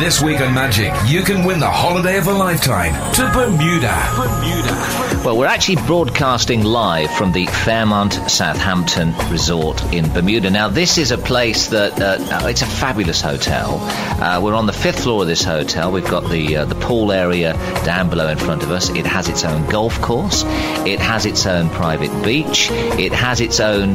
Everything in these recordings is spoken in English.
This week on Magic, you can win the holiday of a lifetime to Bermuda. Well, we're actually broadcasting live from the Fairmont Southampton Resort in Bermuda. Now, this is a place that it's a fabulous hotel. We're on the 5th floor of this hotel. We've got the pool area down below in front of us. It has its own golf course. It has its own private beach. It has its own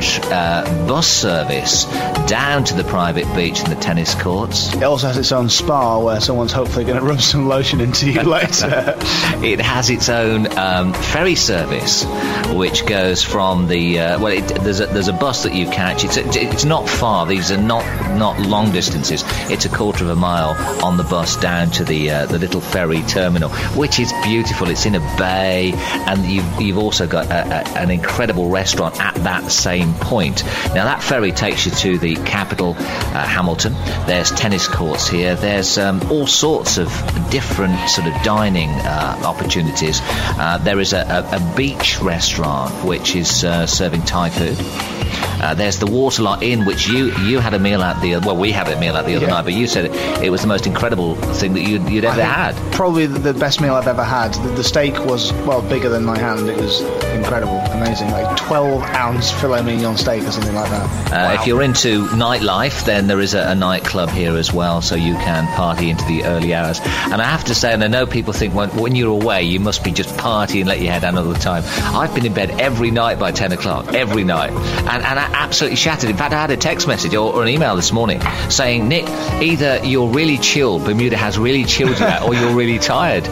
bus service down to the private beach and the tennis courts. It also has its own spa where someone's hopefully going to rub some lotion into you later. It has its own ferry service, which goes from the there's a bus that you catch. It's not far. These are not long distances. It's a quarter of a mile on the bus down to the little ferry terminal, which is beautiful. It's in a bay, and you've also got an incredible restaurant at that same point. Now that ferry takes you to the capital, Hamilton. There's tennis courts here. There's all sorts of different sort of dining opportunities. There is a beach restaurant which is serving Thai food. There's the Waterlock Inn, which you had a meal at we had a meal at the other night, but you said it was the most incredible thing that you'd ever had. Probably the best meal I've ever had. The steak was, bigger than my hand. It was incredible, amazing, like 12-ounce filet mignon steak or something like that. Wow. If you're into nightlife, then there is a nightclub here as well, so you can party into the early hours. And I have to say, and I know people think when you're away, you must be just partying and let your head down all the time. I've been in bed every night by 10 o'clock, every night, and I absolutely shattered. In fact, I had a text message or an email this morning saying, Nick, either you're really chilled, Bermuda has really chilled you out, or you're really tired.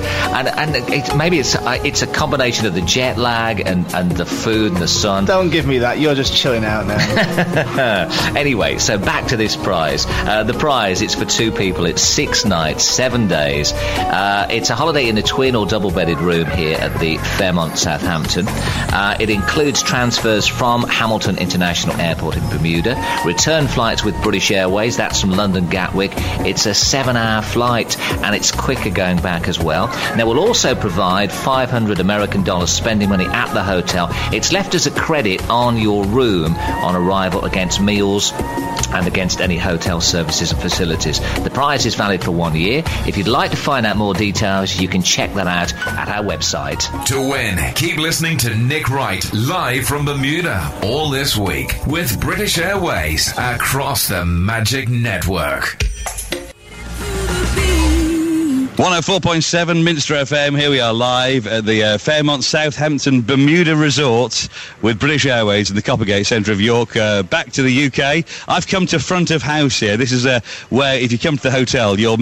And maybe it's a combination of the jet lag and the food and the sun. Don't give me that. You're just chilling out now. Anyway, so back to this prize. The prize, it's for 2 people. It's 6 nights, 7 days. It's a holiday in a twin or double-bedded room here at the Fairmont Southampton. It includes transfers from Hamilton International Airport in Bermuda, return flights with British Airways, that's from London Gatwick. It's a 7-hour flight, and it's quicker going back as well. Now, we'll also provide $500 American spending money at the hotel. It's left as a credit on your room on arrival against meals and against any hotel services and facilities. The prize is valid for 1 year. If you'd like to find out more details, you can check that out at our website. To win, keep listening to Nick Wright live from Bermuda all this week with British Airways across the Magic Network. 104.7 Minster FM. Here we are live at the Fairmont Southampton Bermuda Resort with British Airways in the Coppergate centre of York. Back to the UK. I've come to front of house here. This is where, if you come to the hotel, you're